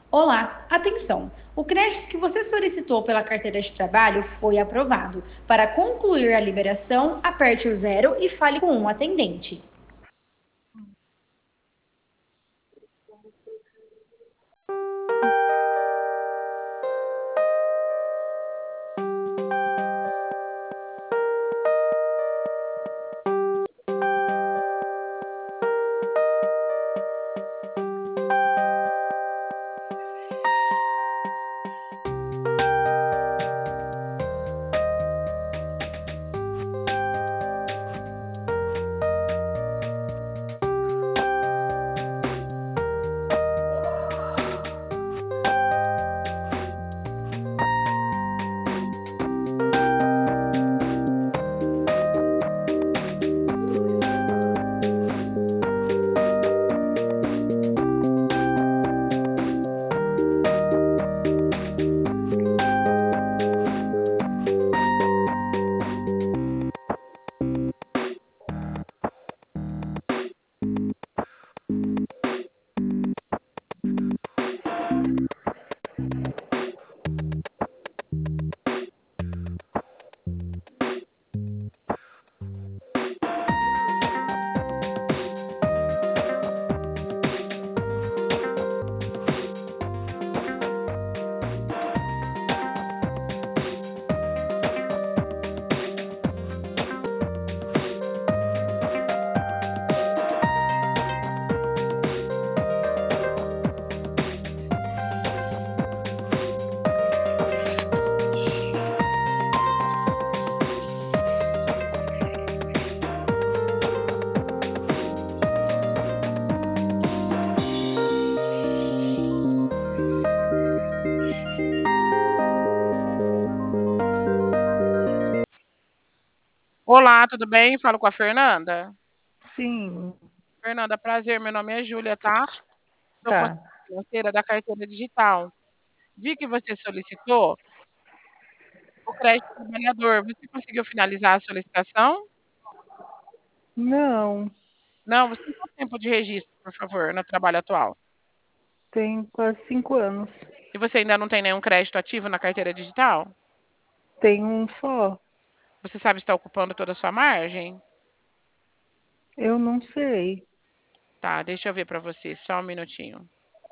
Olá, atenção! O crédito que você solicitou pela carteira de trabalho foi aprovado. Para concluir a liberação, aperte o zero e fale com um atendente. Olá, tudo bem? Falo com a Fernanda. Sim, Fernanda, prazer. Meu nome é Júlia, tá? Sou tá. consultora financeira da carteira digital. Vi que você solicitou o crédito trabalhador. Você conseguiu finalizar a solicitação? Não, Não, você tem quanto tempo de registro, por favor, no trabalho atual? tem quase 5 anos. E você ainda não tem nenhum crédito ativo na carteira digital? Tem um só. Você sabe se está ocupando toda a sua margem? Eu não sei. Tá, deixa eu ver para você, só um minutinho.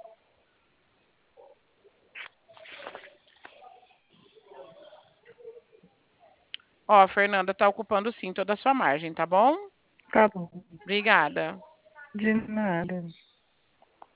Ó, Fernanda, está ocupando sim toda a sua margem, tá bom? Tá bom. Obrigada. De nada.